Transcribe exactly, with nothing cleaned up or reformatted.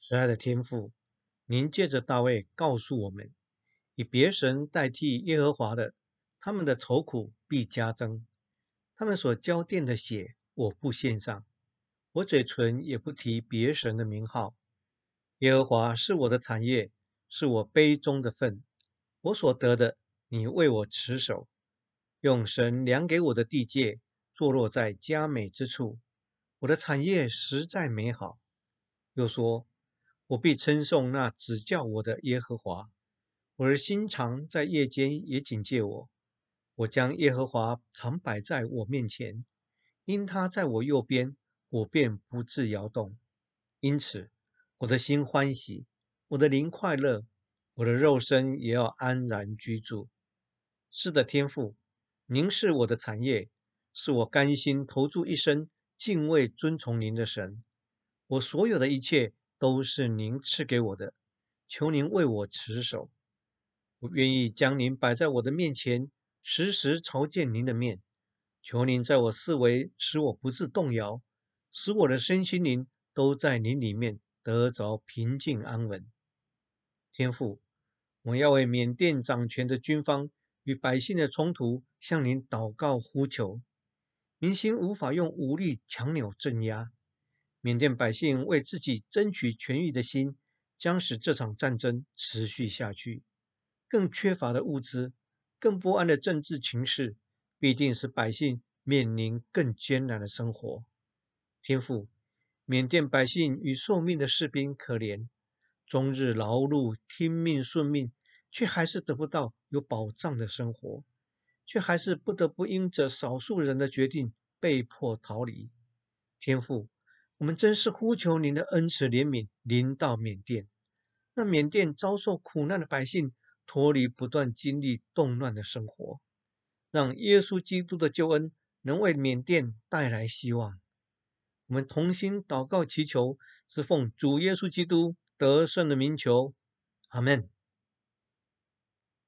慈爱的天父，您借着大卫告诉我们，以别神代替耶和华的，他们的愁苦必加增。他们所浇奠的血，我不献上，我嘴唇也不提别神的名号。耶和华是我的产业，是我杯中的份，我所得的，你为我持守。用神量给我的地界，坐落在佳美之处。我的产业实在美好。又说，我必称颂那指教我的耶和华。我的心肠在夜间也警戒我。我将耶和华常摆在我面前，因他在我右边，我便不致摇动。因此，我的心欢喜，我的灵快乐，我的肉身也要安然居住。是的，天父，您是我的产业，是我甘心投注一生敬畏尊崇您的神。我所有的一切都是您赐给我的，求您为我持守。我愿意将您摆在我的面前，时时朝见您的面。求您在我四围，使我不致动摇，使我的身心灵都在您里面得着平静安稳。天父，我要为缅甸掌权的军方与百姓的冲突向您祷告呼求。民心无法用武力强扭镇压，缅甸百姓为自己争取权益的心，将使这场战争持续下去。更缺乏的物资，更不安的政治情势，必定使百姓面临更艰难的生活。天父，缅甸百姓与受命的士兵可怜，终日劳碌听命顺命，却还是得不到有保障的生活，却还是不得不因着少数人的决定被迫逃离。天父，我们真是呼求您的恩慈怜悯临到缅甸，让缅甸遭受苦难的百姓脱离不断经历动乱的生活，让耶稣基督的救恩能为缅甸带来希望。我们同心祷告祈求，是奉主耶稣基督得胜的名求，阿们。